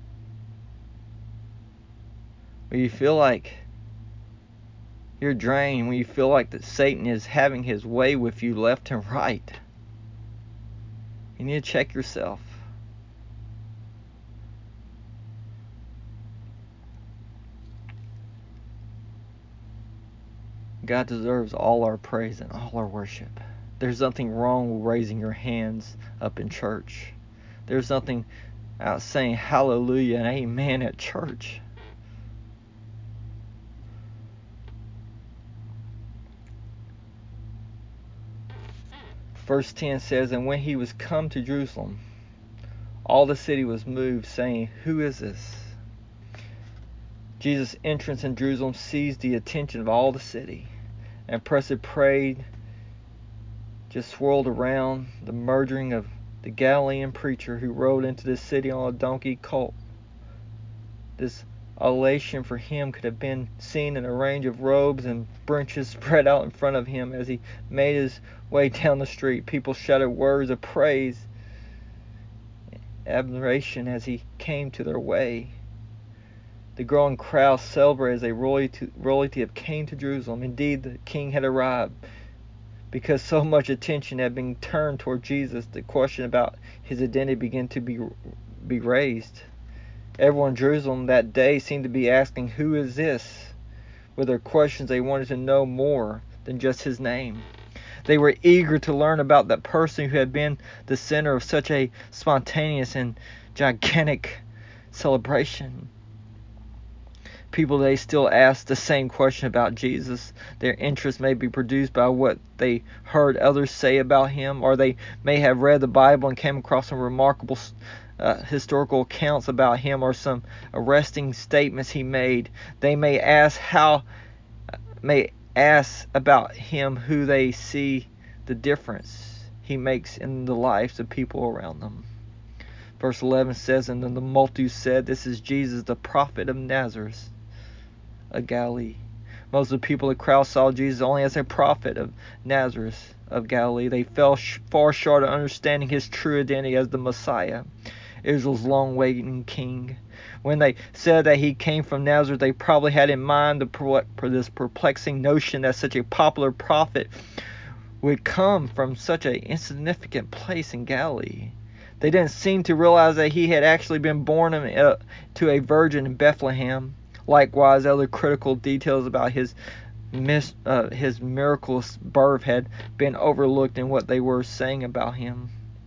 When you feel like you're drained, when you feel like that Satan is having his way with you left and right, you need to check yourself. God deserves all our praise and all our worship. There's nothing wrong with raising your hands up in church. There's nothing out saying hallelujah and amen at church. Verse ten says, and when he was come to Jerusalem, all the city was moved, saying, who is this? Jesus' entrance in Jerusalem seized the attention of all the city, and pressed prayed just swirled around the murdering of the Galilean preacher who rode into the city on a donkey colt. This elation for him could have been seen in a range of robes and branches spread out in front of him as he made his way down the street. People shouted words of praise, admiration as he came to their way. The growing crowd celebrated as a royalty, royalty of came to Jerusalem. Indeed, the king had arrived. Because so much attention had been turned toward Jesus, the question about his identity began to be, be raised. Everyone in Jerusalem that day seemed to be asking, who is this? With their questions, they wanted to know more than just his name. They were eager to learn about that person who had been the center of such a spontaneous and gigantic celebration. People today still ask the same question about Jesus. Their interest may be produced by what they heard others say about him, or they may have read the Bible and came across some remarkable uh, historical accounts about him, or some arresting statements he made. They may ask how, may ask about him who they see the difference he makes in the lives of people around them. Verse eleven says, and then the multitude said, this is Jesus, the prophet of Nazareth of Galilee. Most of the people in the crowd saw Jesus only as a prophet of Nazareth of Galilee. They fell sh- far short of understanding his true identity as the Messiah, Israel's long-waiting king. When they said that he came from Nazareth, they probably had in mind the per- this perplexing notion that such a popular prophet would come from such an insignificant place in Galilee. They didn't seem to realize that he had actually been born in, uh, to a virgin in Bethlehem. Likewise, other critical details about his mis- uh, his miraculous birth had been overlooked in what they were saying about him.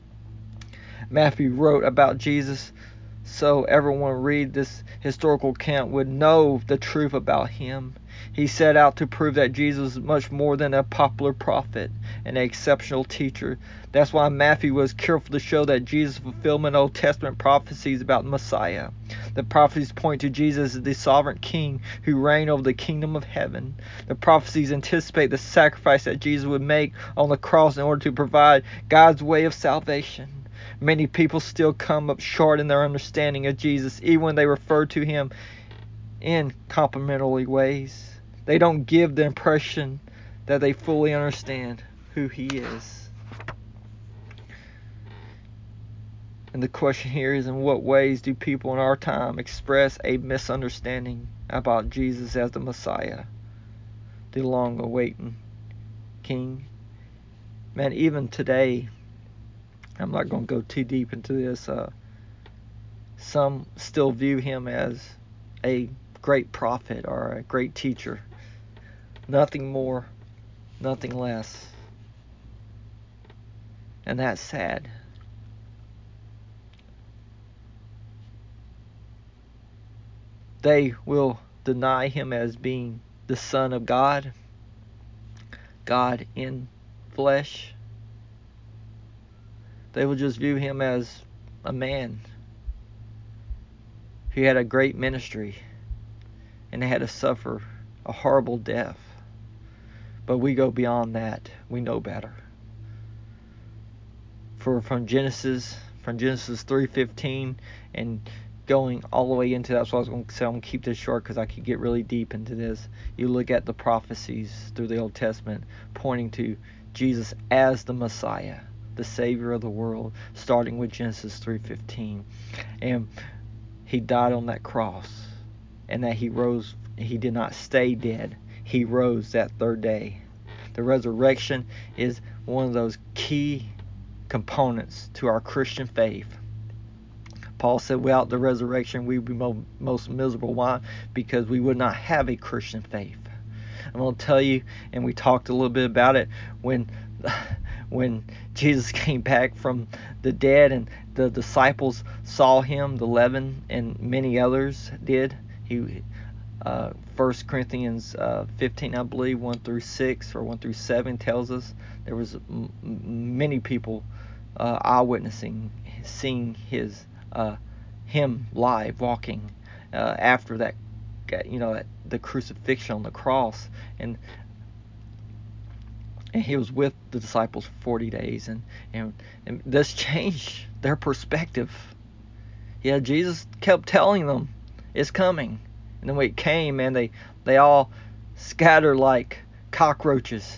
Matthew wrote about Jesus so everyone read this historical account would know the truth about him. He set out to prove that Jesus was much more than a popular prophet and an exceptional teacher. That's why Matthew was careful to show that Jesus fulfilled Old Testament prophecies about the Messiah. The prophecies point to Jesus as the sovereign king who reigned over the kingdom of heaven. The prophecies anticipate the sacrifice that Jesus would make on the cross in order to provide God's way of salvation. Many people still come up short in their understanding of Jesus, even when they refer to him in complimentary ways. They don't give the impression that they fully understand who he is. And the question here is, in what ways do people in our time express a misunderstanding about Jesus as the Messiah, the long-awaited King? Man, even today, I'm not going to go too deep into this. Uh, some still view him as a great prophet or a great teacher. Nothing more, nothing less. And that's sad. They will deny him as being the Son of God. God in flesh. They will just view him as a man who had a great ministry and had to suffer a horrible death. But we go beyond that. We know better. For from Genesis, from Genesis three fifteen and going all the way into that, so I was going to say I'm going to keep this short because I could get really deep into this. You look at the prophecies through the Old Testament pointing to Jesus as the Messiah, the Savior of the world, starting with Genesis three fifteen. And he died on that cross, and that he rose. He did not stay dead. He rose that third day. The resurrection is one of those key components to our Christian faith. Paul said without the resurrection we would be mo- most miserable. Why? Because we would not have a Christian faith. I'm going to tell you, and we talked a little bit about it, when when Jesus came back from the dead and the disciples saw him, the eleven and many others did. He uh, First Corinthians uh, fifteen, I believe, one through six or one through seven tells us there was m- many people uh, eyewitnessing, seeing his uh, him live walking uh, after that, you know, that, the crucifixion on the cross, and and he was with the disciples for forty days, and and, and this changed their perspective. Yeah, Jesus kept telling them it's coming. And then when it came, man, they, they all scattered like cockroaches.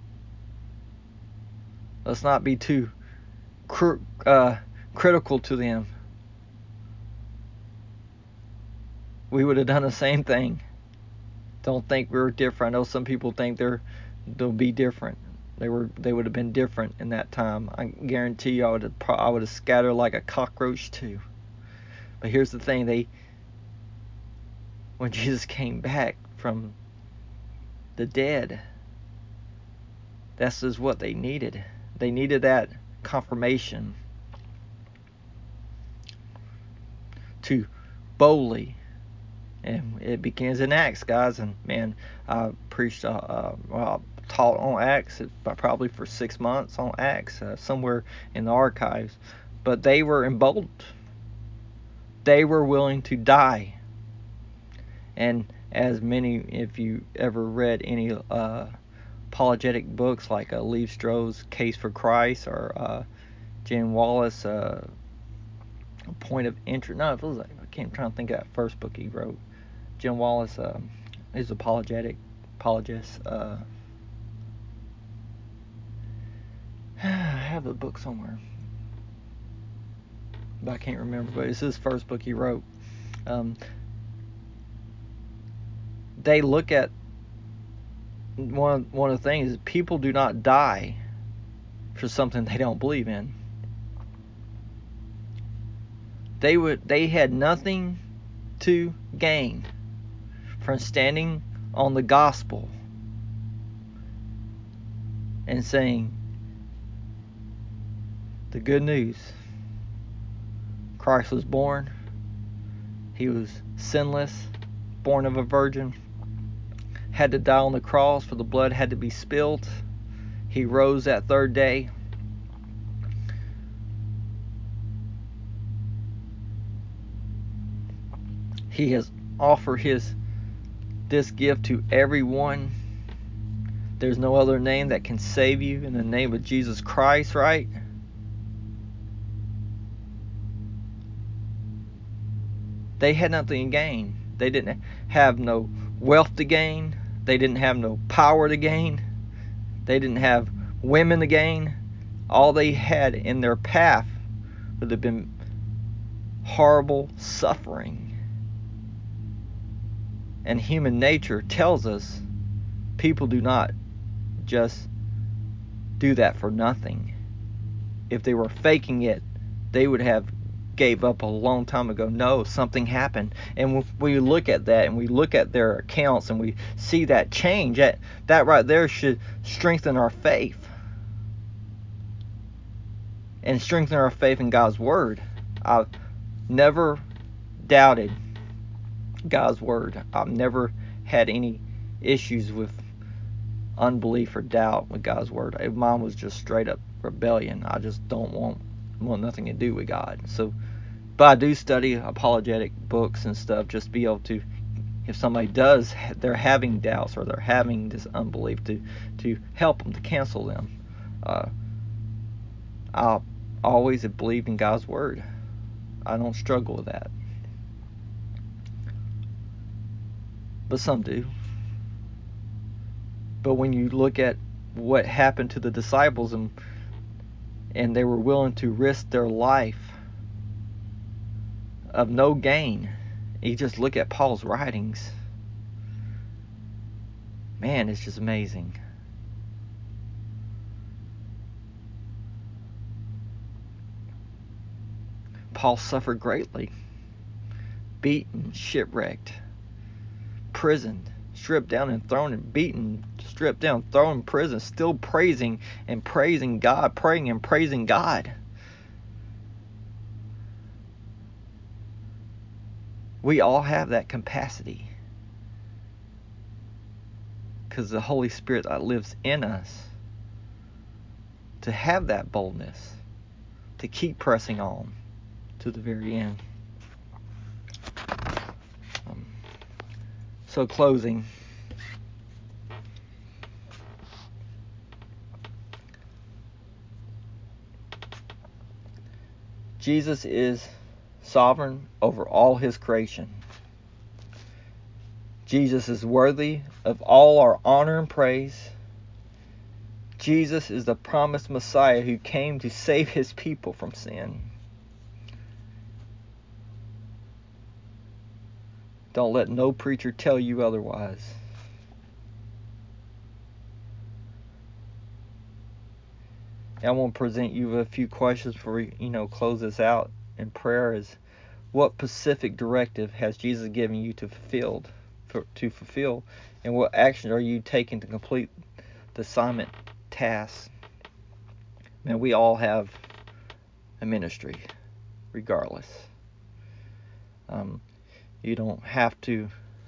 Let's not be too cr- uh, critical to them. We would have done the same thing. Don't think we were different. I know some people think they're they'll be different. They were they would have been different in that time. I guarantee you, I would have I would have scattered like a cockroach too. But here's the thing: they when Jesus came back from the dead, this is what they needed. They needed that confirmation to boldly, and it begins in Acts, guys. And man, I preached, uh, uh, well, taught on Acts probably for six months on Acts, uh, somewhere in the archives. But they were emboldened. They were willing to die. And as many, if you ever read any uh, apologetic books like uh, Levi Strauss's Case for Christ, or uh, Jen Wallace, uh, Point of Interest. No, it was like, I can't try to think of that first book he wrote. Jen Wallace um, is apologetic, apologist. Uh, I have the book somewhere, but I can't remember. But it's his first book he wrote. Um, they look at one one of the things is people do not die for something they don't believe in. They would they had nothing to gain from standing on the gospel and saying the good news. Christ was born. He was sinless, born of a virgin, had to die on the cross, for the blood had to be spilled. He rose that third day. He has offered his this gift to everyone. There's no other name that can save you in the name of Jesus Christ, right? They had nothing to gain. They didn't have no wealth to gain. They didn't have no power to gain. They didn't have women to gain. All they had in their path would have been horrible suffering. And human nature tells us people do not just do that for nothing. If they were faking it, they would have gave up a long time ago. No, something happened. And if we look at that and we look at their accounts and we see that change, that, that right there should strengthen our faith. And strengthen our faith in God's Word. I've never doubted God's Word. I've never had any issues with unbelief or doubt with God's word. Mine was just straight up rebellion. I just don't want want nothing to do with God. So, but I do study apologetic books and stuff, just to be able to, if somebody does, they're having doubts or they're having this unbelief, to to help them, to cancel them. Uh, I always have believed in God's word. I don't struggle with that. But some do. But when you look at what happened to the disciples, and and they were willing to risk their life of no gain, you just look at Paul's writings. Man, it's just amazing. Paul suffered greatly. Beaten, shipwrecked, imprisoned, stripped down and thrown and beaten, stripped down, thrown in prison, still praising and praising God, praying and praising God. We all have that capacity, because the Holy Spirit that lives in us, to have that boldness, to keep pressing on to the very end. Um, so closing. Jesus is sovereign over all his creation. Jesus is worthy of all our honor and praise. Jesus is the promised Messiah who came to save his people from sin. Don't let no preacher tell you otherwise. I want to present you with a few questions before we, you know, close this out in prayer. Is, what specific directive has Jesus given you to fulfill, for, to fulfill, and what action are you taking to complete the assignment tasks? Man, we all have a ministry, regardless. Um, you don't have to.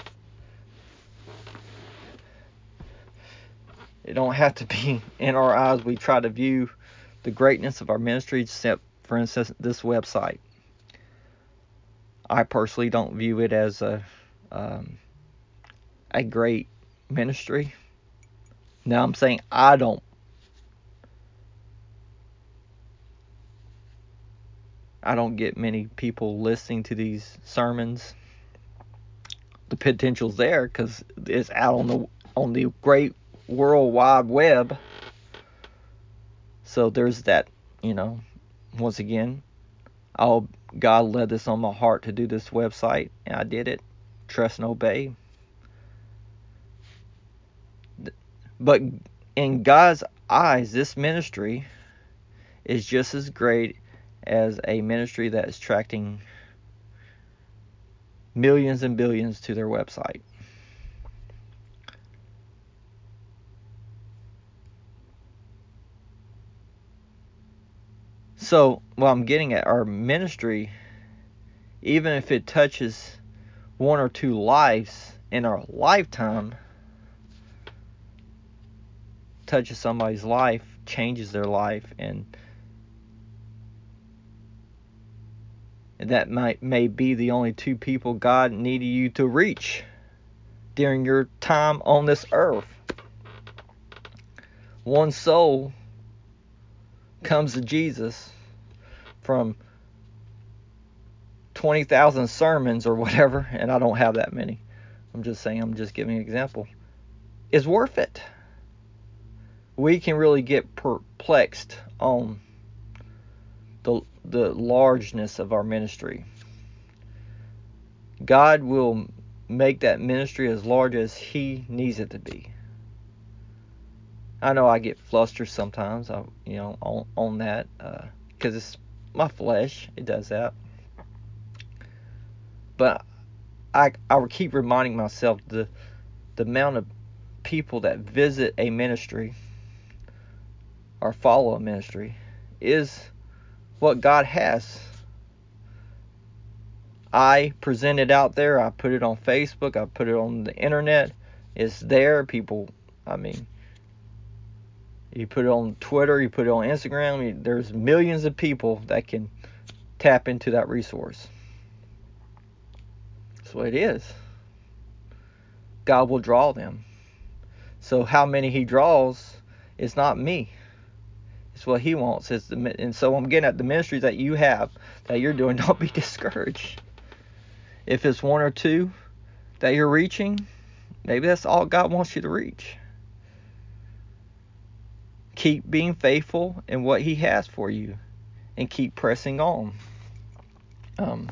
It don't have to be in our eyes. We try to view the greatness of our ministry, except, for instance, this website. I personally don't view it as a um, a great ministry. Now I'm saying I don't. I don't get many people listening to these sermons. The potential's there because it's out on the on the great World Wide Web. So there's that, you know, once again, oh, God led this on my heart to do this website, and I did it. Trust and obey. But in God's eyes, this ministry is just as great as a ministry that is attracting millions and billions to their website. So, what I'm getting at, our ministry, even if it touches one or two lives in our lifetime, touches somebody's life, changes their life, and that might may be the only two people God needed you to reach during your time on this earth. One soul comes to Jesus from twenty thousand sermons or whatever, and I don't have that many. I'm just saying, I'm just giving an example. Is worth it. We can really get perplexed on the the largeness of our ministry. God will make that ministry as large as He needs it to be. I know I get flustered sometimes, I, you know, on on that, because uh, it's my flesh. It does that. But I I will keep reminding myself the the amount of people that visit a ministry or follow a ministry is what God has. I present it out there. I put it on Facebook. I put it on the internet. It's there. People, I mean, You put it on Twitter, you put it on Instagram, you, there's millions of people that can tap into that resource. That's what it is. God will draw them. So how many he draws is not me. It's what he wants. It's the, and so I'm getting at the ministries that you have, that you're doing. Don't be discouraged. If it's one or two that you're reaching, maybe that's all God wants you to reach. Keep being faithful in what he has for you, and keep pressing on. Um,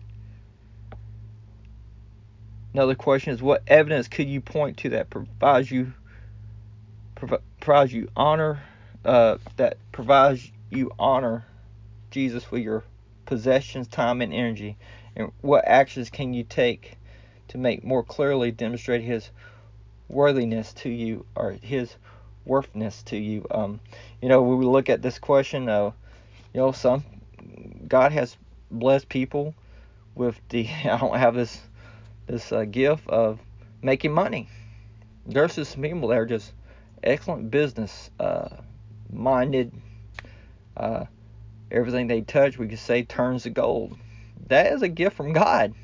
another question is, what evidence could you point to that provides you provides you honor uh, that provides you honor Jesus with your possessions, time, and energy? And what actions can you take to make more clearly demonstrate his worthiness to you, or his worthiness to you? Um, you know, when we look at this question, uh, you know, some God has blessed people with the I don't have this this uh, gift of making money. There's just some people that are just excellent business uh, minded. Uh, everything they touch, we could say, turns to gold. That is a gift from God.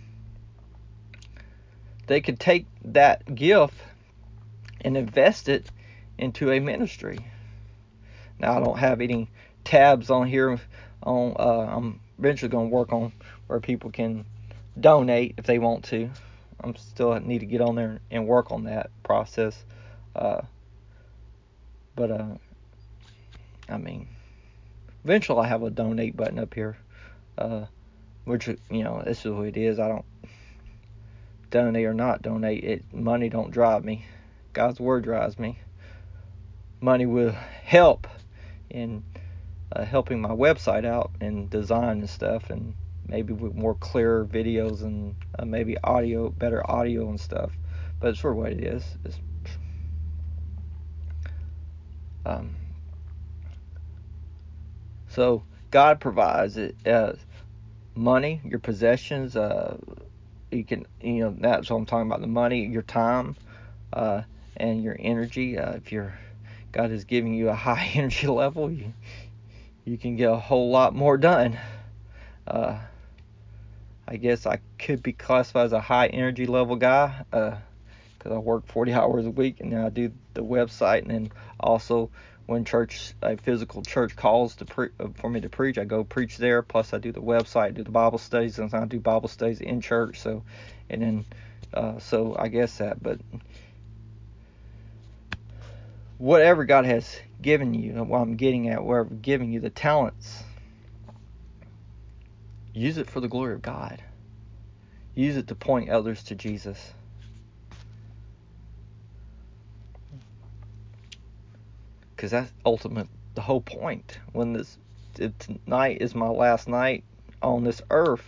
They could take that gift and invest it into a ministry. Now, I don't have any tabs on here. On uh, I'm eventually going to work on where people can donate if they want to. I'm still need to get on there and work on that process. Uh, but uh, I mean, eventually I have a donate button up here, uh, which, you know, this is what it is. I don't donate or not donate. It money don't drive me. God's word drives me. Money will help in uh, helping my website out and design and stuff, and maybe with more clearer videos and uh, maybe audio, better audio and stuff. But it's sort of what it is. It's, um, so God provides it. Uh, money, your possessions. Uh, you can, you know, that's what I'm talking about. The money, your time, uh, and your energy. Uh, if you're God is giving you a high energy level, you you can get a whole lot more done. Uh, I guess I could be classified as a high energy level guy, because uh, I work forty hours a week, and then I do the website, and then also when church, a physical church calls to pre- for me to preach, I go preach there. Plus I do the website, do the Bible studies, and I do Bible studies in church. So, and then uh, so I guess that, but whatever God has given you, and what I'm getting at, wherever giving you the talents, use it for the glory of God. Use it to point others to Jesus. Because that's ultimate, the whole point. When this tonight is my last night on this earth,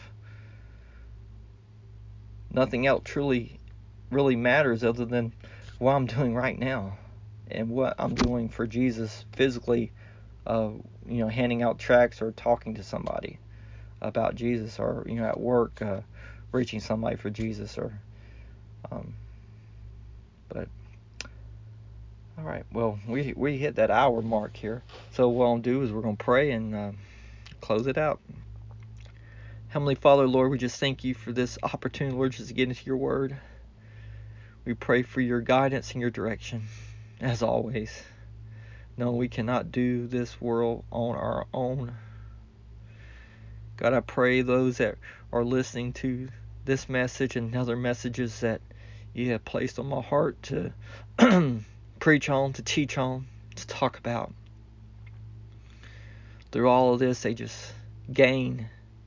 nothing else truly, really matters other than what I'm doing right now and what I'm doing for Jesus physically. Uh, you know, handing out tracts or talking to somebody about Jesus, or, you know, at work, uh, reaching somebody for Jesus, or um, but all right, well, we we hit that hour mark here, so what I'll do is we're gonna pray and uh, close it out. Heavenly Father, Lord, we just thank you for this opportunity, Lord, just to get into your word. We pray for your guidance and your direction, as always. No, we cannot do this world on our own. God, I pray those that are listening to this message and other messages that you have placed on my heart to preach on, to teach on, to talk about. Through all of this, they just gain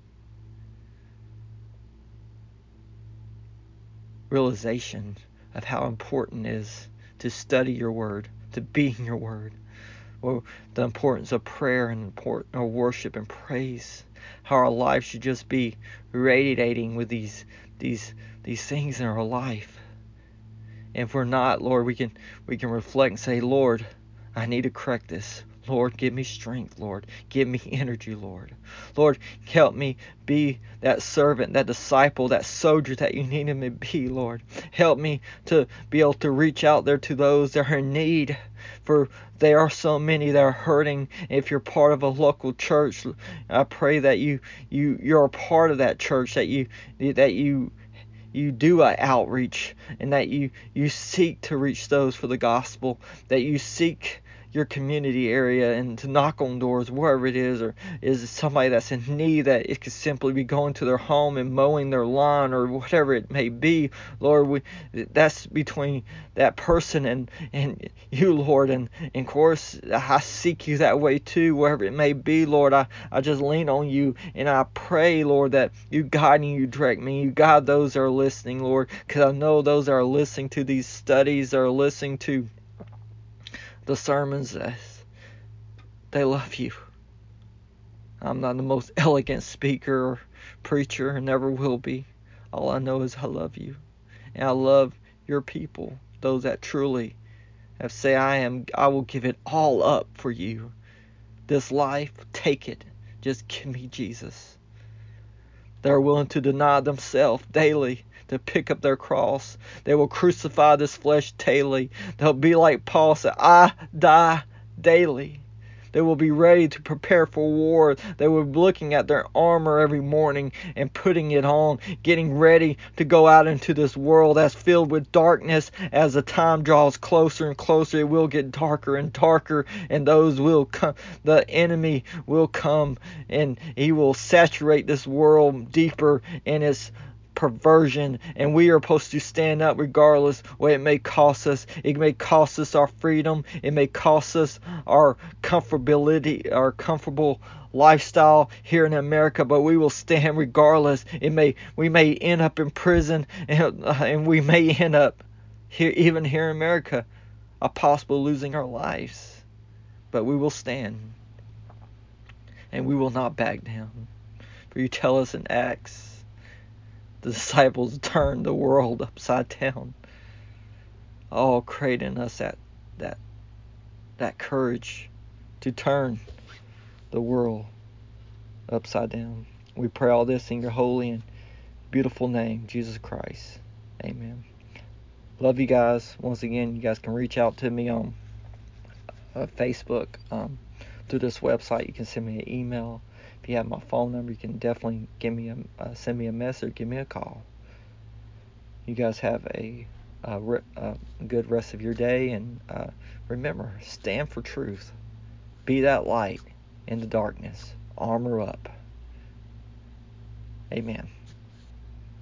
realization of how important it is to study your word, to be in your word. Or the importance of prayer and important of worship and praise. How our life should just be radiating with these these these things in our life. And if we're not, Lord, we can we can reflect and say, Lord, I need to correct this. Lord, give me strength, Lord. Give me energy, Lord. Lord, help me be that servant, that disciple, that soldier that you needed me to be, Lord. Help me to be able to reach out there to those that are in need, for there are so many that are hurting. If you're part of a local church, I pray that you you you're a part of that church, that you that you you do an outreach, and that you you seek to reach those for the gospel, that you seek your community area and to knock on doors wherever it is, or is somebody that's in need, that it could simply be going to their home and mowing their lawn or whatever it may be. Lord, we that's between that person and and you, Lord, and, and of course I seek you that way too, wherever it may be, Lord. I, I just lean on you, and I pray, Lord, that you guide me, you direct me, you guide those that are listening, Lord, because I know those that are listening to these studies, are listening to the sermons, they love you. I'm not the most elegant speaker or preacher, and never will be. All I know is I love you, and I love your people, those that truly have say, I am I will give it all up for you. This life, take it. Just give me Jesus. They're willing to deny themselves daily, to pick up their cross. They will crucify this flesh daily. They'll be like Paul said, I die daily. They will be ready to prepare for war. They will be looking at their armor every morning and putting it on, getting ready to go out into this world that's filled with darkness. As the time draws closer and closer, it will get darker and darker, and those will come. The enemy will come, and he will saturate this world deeper in its perversion, and we are supposed to stand up regardless what it may cost us. It may cost us our freedom, it may cost us our comfortability, our comfortable lifestyle here in America, but we will stand regardless. It may we may end up in prison, and, uh, and we may end up here, even here in America, a possible losing our lives, but we will stand, and we will not back down. For you tell us in Acts, the disciples turned the world upside down. Oh, create in us that that that courage to turn the world upside down. We pray all this in your holy and beautiful name, Jesus Christ. Amen. Love you guys. Once again, you guys can reach out to me on uh, Facebook, um, through this website. You can send me an email. If you have my phone number, you can definitely give me a uh, send me a message, give me a call. You guys have a, a, re- a good rest of your day, and uh, remember, stand for truth. Be that light in the darkness. Armor up. Amen.